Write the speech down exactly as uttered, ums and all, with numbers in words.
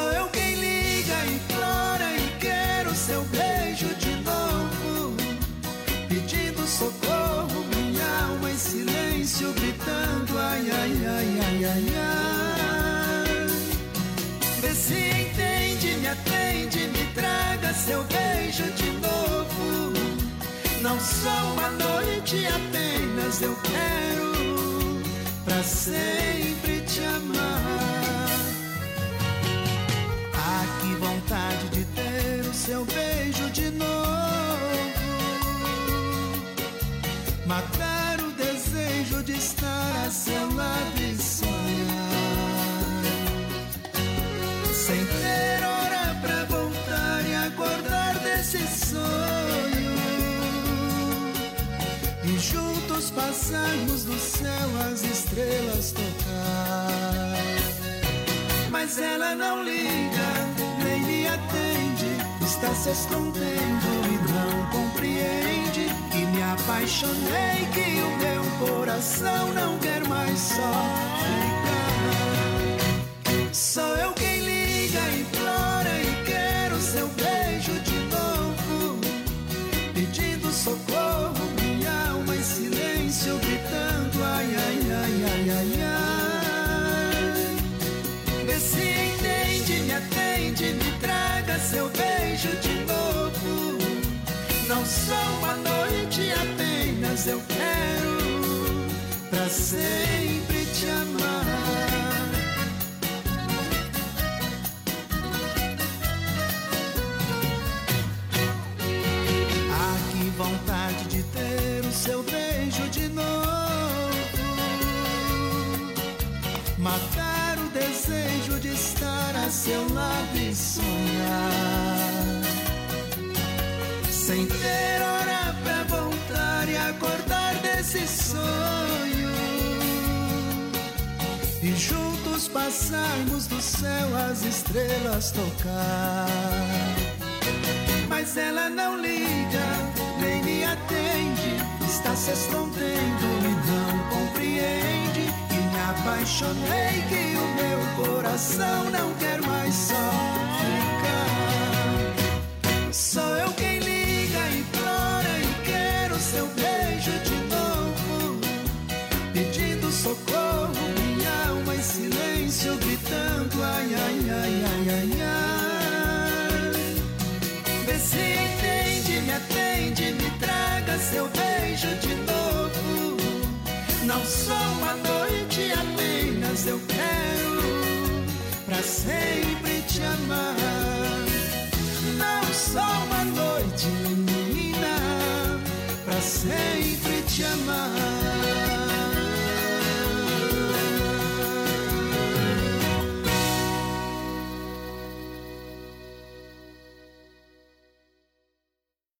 Sou eu quem liga, implora e quer o seu beijo de novo, pedindo socorro, minha alma em silêncio gritando ai, ai, ai, ai, ai, ai. Vê se entende, me atende, me traga seu beijo de novo. Não só uma noite apenas, eu quero pra sempre te amar. Ah, que vontade de ter o seu beijo de novo, matar o desejo de estar a seu lado e sonhar, sem ter hora pra voltar e acordar desse sonho, e juntos passarmos do céu as estrelas tocar. Mas ela não liga, nem me atende, está se escondendo e não compreende que me apaixonei, que o meu coração não quer mais só ficar. Sou eu quem liga, implora e quer o seu beijo de novo, pedindo socorro, minha alma em silêncio gritando ai, ai, ai, ai, ai, ai. Vê se entende, me atende, me traga seu beijo de novo. Não só uma noite apenas, eu quero pra sempre te amar. Ah, que vontade de ter o seu beijo de novo, matar o desejo de estar a seu lado e sonhar, sem ter hora pra voltar e acordar desse sonho, e juntos passarmos do céu as estrelas tocar. Mas ela não liga, nem me atende, está se escondendo e não compreende que me apaixonei, que o meu coração não quer mais só ficar. Sou eu quem liga, implora e quer o seu beijo de novo, pedindo socorro, minha alma em silêncio gritando ai, ai, ai, ai, ai, ai. Vê se entende, me atende, me traga seu beijo de novo. Não só uma noite apenas, eu quero pra sempre te amar. Não só uma noite, menina, pra sempre te amar.